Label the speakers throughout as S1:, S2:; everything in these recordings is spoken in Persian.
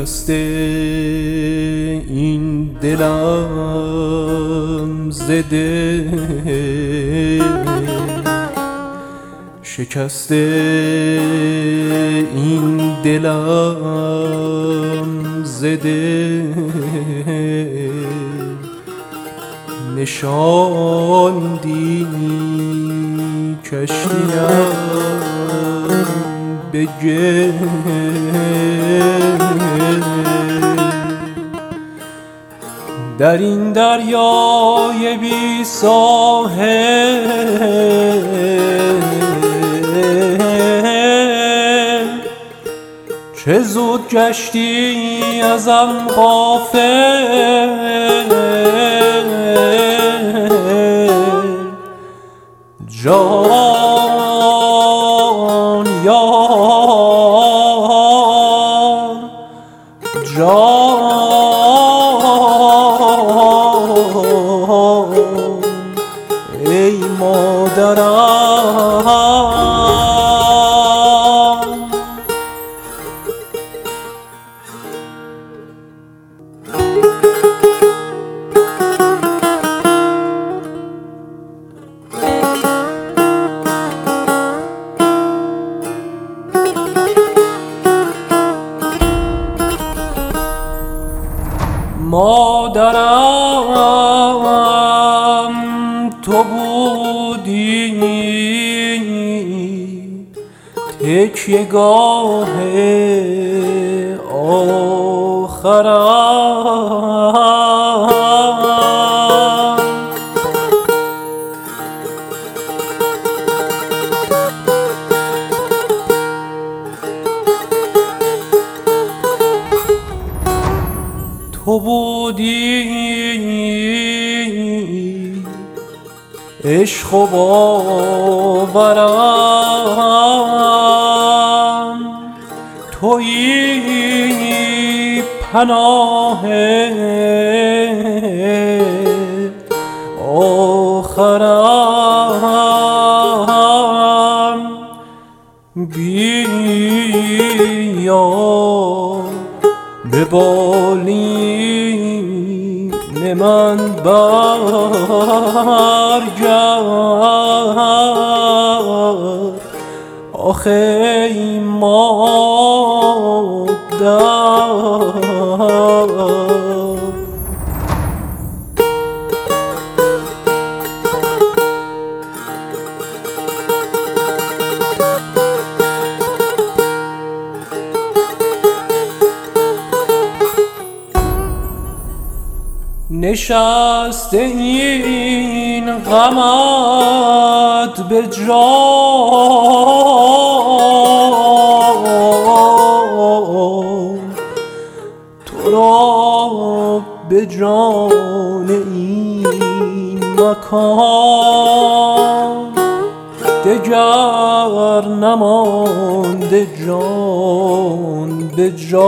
S1: شکسته این دلم زده، شکسته این دلم زده، نشاندی کشتیم به گل، در این دریای بی ساحل چه زود گشتی ازم غافل، جان یار جان ای مادرم. مادرم تو بودی تکیه‌گاه آخرم، تو بودی عشق و باورم، تویی پناه آخرم، بیا به بالین من برگرد، آخه ای مادر. نشسته این غمت به جان، تو را به جان این مکان دگر نمانده جان به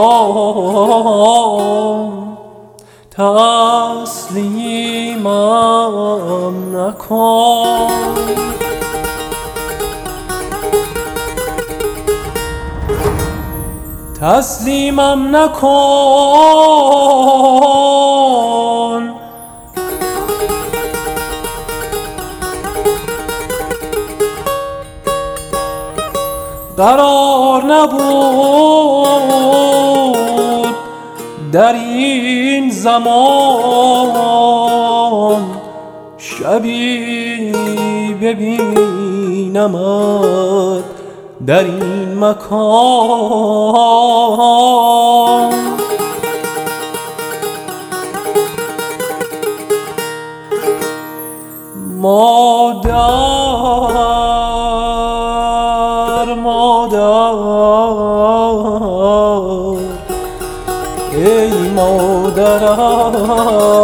S1: جان، تسلیمم نکن، تسلیمم نکن، قرار نبود در این زمان شبی ببینمت در این مکان، مادر مادر ای مادرم.